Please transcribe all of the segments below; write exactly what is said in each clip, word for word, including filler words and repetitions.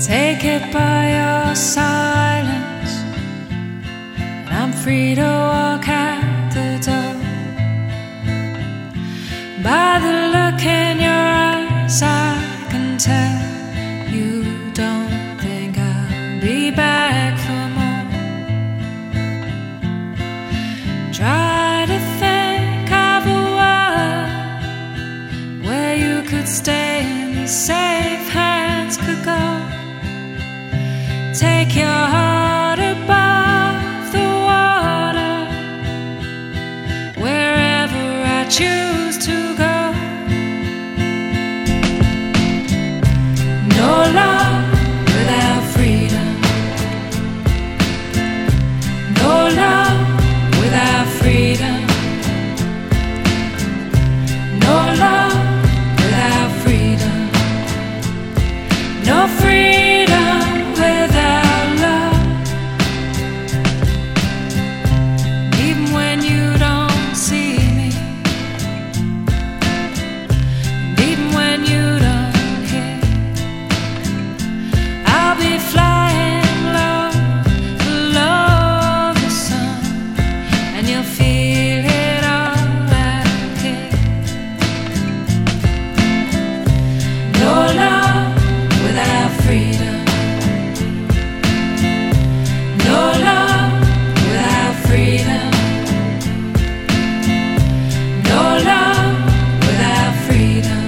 Take it by your silence, and I'm free to walk out the door. By the look in your eyes, I can tell you don't think I'll be back for more. Try to think of a world where you could stay and safe hands could go. Take your heart above the water, wherever I choose to go. No love without freedom. No love without freedom. No love without freedom. No freedom without love. Even when you don't see me, and even when you don't hear, I'll be flying low below the sun, and you'll feel it all out here. No love without freedom. No love without freedom. No love without freedom.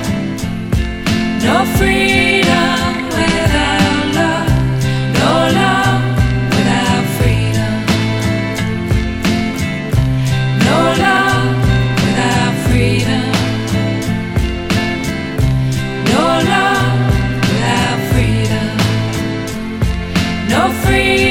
No freedom without love. No love without freedom. No love without freedom. No love without freedom. No freedom.